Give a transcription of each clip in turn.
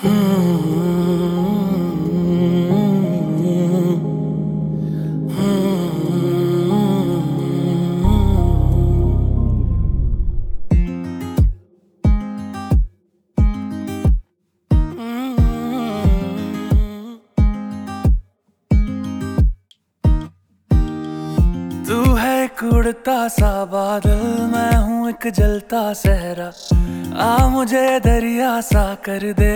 तू है एक उड़ता सा बादल, मैं हूँ एक जलता सहरा। आ मुझे दरिया सा कर दे।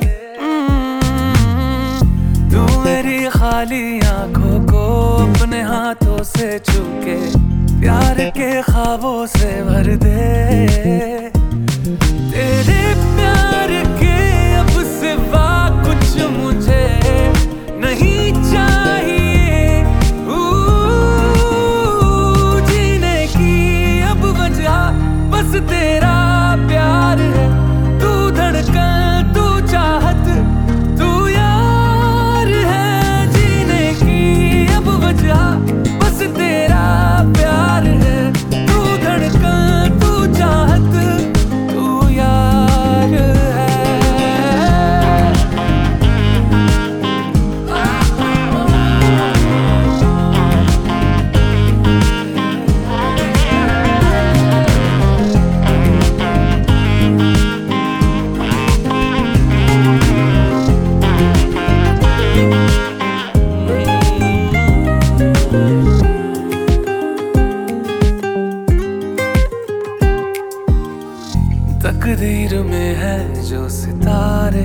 तू मेरी खाली आंखों को अपने हाथों से छू के प्यार के ख्वाबों से भर दे। तेरे प्यार के अब सिवा कुछ मुझे नहीं चाहिए। जीने की अब वजह बस तेरा प्यार है। तू धड़कन, तू चाहत, तू यार है। जीने की अब वजह बस तेरा प्यार है। तू धड़कन, तू चाहत, तू यार है। तकदीर में है जो सितारे,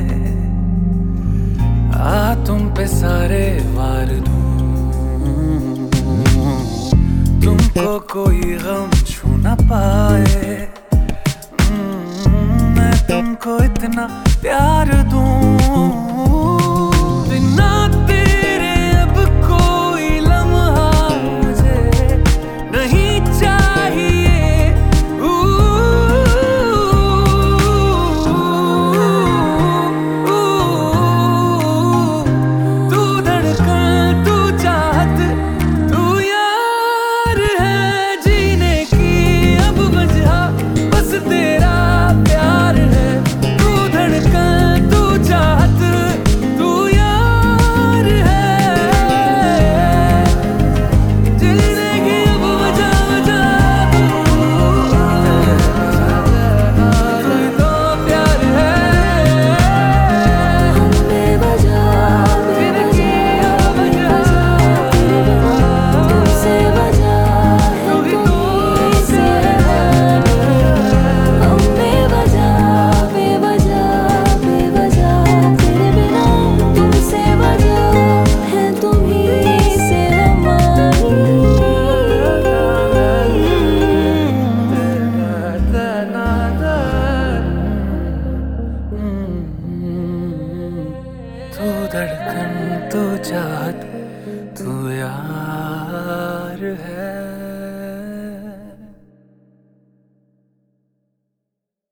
आ तुम पे सारे वार दूं। तुमको कोई गम छू ना पाए। मैं तुमको इतना प्यार दूं। बिना तेरे अब कोई लम्हा मुझे नहीं चाहिए। तू धड़कन, तू चाहत, तू यार है।